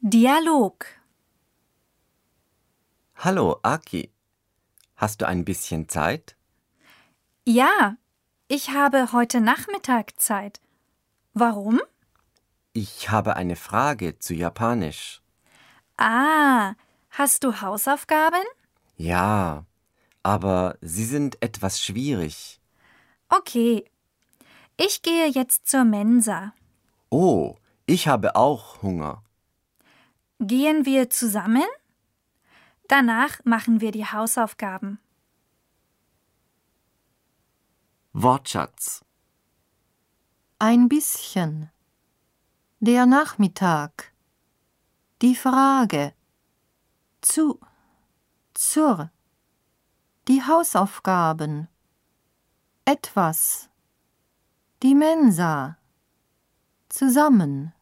Dialog. Hallo, Aki. Hast du ein bisschen Zeit? Ja, ich habe heute Nachmittag Zeit. Warum? Ich habe eine Frage zu Japanisch. Ah, hast du Hausaufgaben? Ja, aber sie sind etwas schwierig. Okay, ich gehe jetzt zur Mensa. Oh, ich habe auch Hunger. Gehen wir zusammen? Danach machen wir die Hausaufgaben. Wortschatz. Ein bisschen. Der Nachmittag. Die Frage. Zur. Die Hausaufgaben. Etwas. Die Mensa. Zusammen.